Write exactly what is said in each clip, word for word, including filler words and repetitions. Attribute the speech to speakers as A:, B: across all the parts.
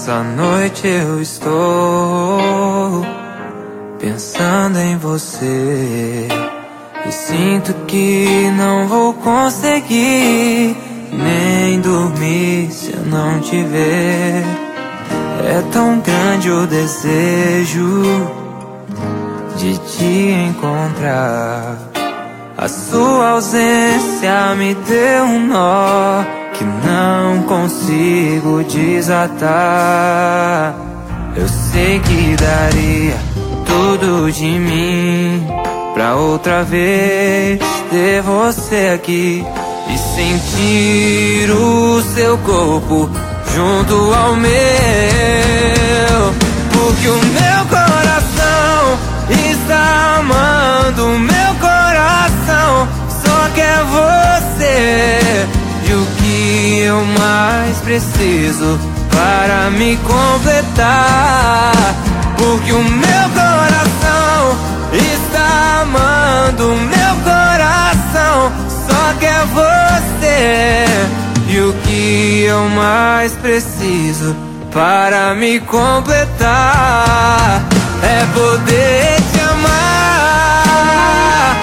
A: Essa noite eu estou pensando em você e sinto que não vou conseguir nem dormir se eu não te ver. É tão grande o desejo de te encontrar. A sua ausência me deu um nó que não consigo desatar. Eu sei que daria tudo de mim pra outra vez ter você aqui e sentir o seu corpo junto ao meu, porque o meu coração está amando, meu coração só quer você. E o que eu mais preciso para me completar, porque o meu coração está amando, meu coração só quer você. E o que eu mais preciso para me completar é poder te amar.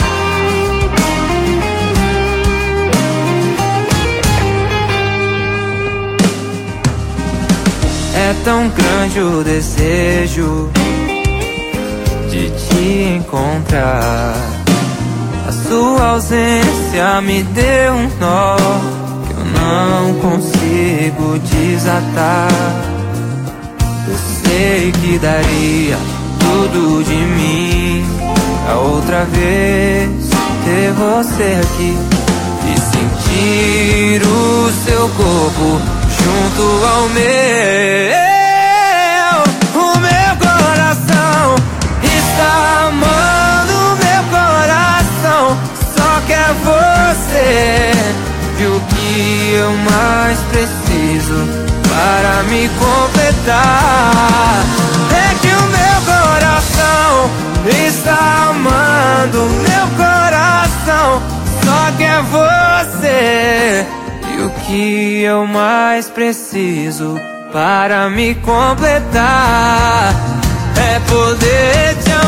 A: É tão grande o desejo de te encontrar. A sua ausência me deu um nó que eu não consigo desatar. Eu sei que daria tudo de mim a outra vez ter você aqui e sentir o seu corpo junto ao meu. O meu coração está amando, meu coração só quer você. E o que eu mais preciso para me completar é que o meu coração está amando, meu coração só quer você. E o que eu mais preciso para me completar é poder te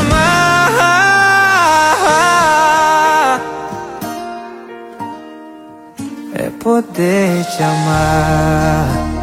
A: amar, é poder te amar.